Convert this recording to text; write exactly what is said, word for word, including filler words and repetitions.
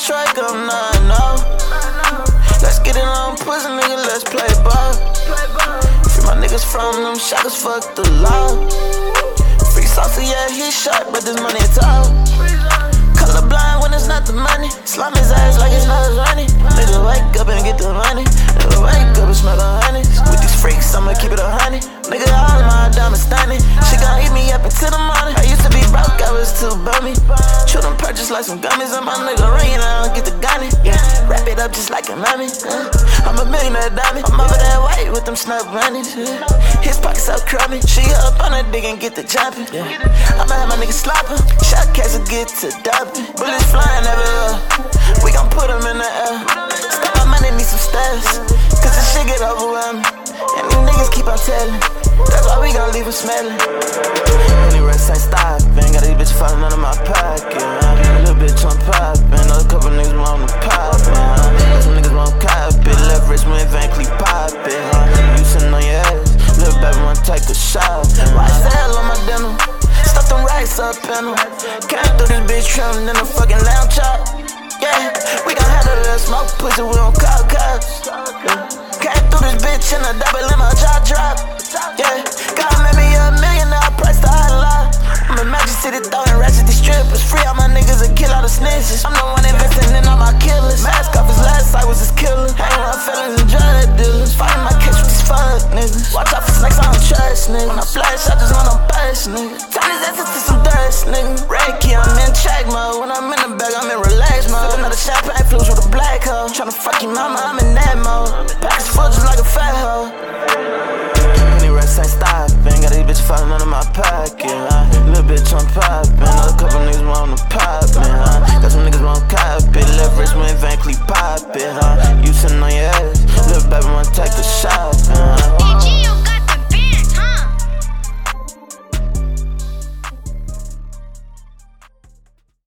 track, I'm not, no. Let's get it on pussy, nigga, let's play ball. Free my niggas from them shockers, fuck the law. Free saucy, yeah, he shot, but this money tall. Colorblind when it's not the money. Slime his ass like it's not his money. Nigga wake up and get the money. Nigga wake up and smell the honey. With these freaks, I'ma keep it a honey. Nigga, all of my diamonds stunning. She gon' eat me up until the morning. I used to be broke, I was too bummy. Chew them purchase like some gummies. And my nigga ringing, I don't get the gunny. Yeah, wrap it up just like a mummy. Uh, I'm a millionaire diamond. I'm over that white with them snap bunnies. Yeah. His pockets so crummy. She up on her dick and get the jumping. Yeah. I'ma have my nigga slopping. Shot cats will get to dumping. Bullets flying everywhere. We gon' put them in the air. Stop my money, need some steps. Cause this shit get overwhelming. And these niggas keep on telling. That's why we gon' leave them smelling. Any rest ain't stopping. Got these bitches falling under my pocket. A little bitch on poppin'. Another couple niggas want to pop it. Some niggas want cop it. Left wrist when Van Cleef pop it. You sitting on your ass. Little baby wanna take a shot. Watch the hell on my denim. Stuff them racks up in them. Came through this bitch trimmed in a fucking lamb chop. Yeah, we gon' handle that smoke pussy, we don't call cops. Yeah. Came through this bitch in a double in my jaw drop. Yeah, God made me a million, now I priced the high lot. I'm in Magic City throwing ratchet, these strippers. Free all my niggas and kill all the snitches. I'm the one investing in all my killers. Mask off his last sight was his killer. Hang around felons and drug dealers. Fighting my catch with these fuck niggas. Watch out for snakes, I don't trust niggas. When I flash, I just want them bust niggas. Turn his asses to some dust nigga. Reiki, I'm in check mode. When I'm in the bag, I'm in relax mode. Another champagne flutes with a black hoe. Tryna fuck your mama, I'm in that mode. Package full just like a fat hoe. Any rest ain't stopping. Got these bitches falling under my pocket. Huh? Little bitch on poppin'. Another couple niggas want to pop it. Huh? Got some niggas want cop it. Left wrist when Van Cleef pop it. Huh?